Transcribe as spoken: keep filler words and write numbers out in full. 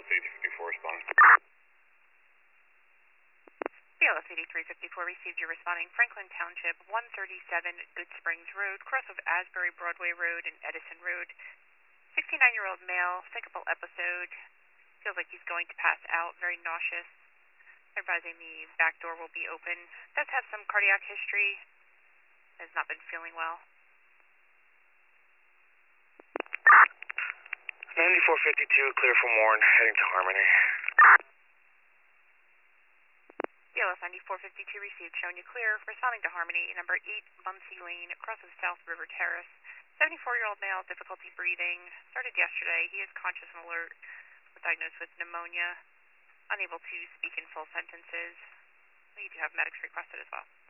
eighty fifty-four responding. B L S eighty-three fifty-four received your responding. Franklin Township, one thirty-seven Good Springs Road, cross of Asbury Broadway Road and Edison Road. sixty-nine-year-old male, syncopal episode. Feels like he's going to pass out, very nauseous. Advising the back door will be open. Does have some cardiac history. Has not been feeling well. ninety-four fifty-two, clear from Warren, heading to Harmony. B L S ninety-four fifty-two received, showing you clear. Responding to Harmony, number eight Muncie Lane, across of South River Terrace. seventy-four-year-old male, difficulty breathing. Started yesterday. He is conscious and alert. Diagnosed with pneumonia. Unable to speak in full sentences. We do have medics requested as well.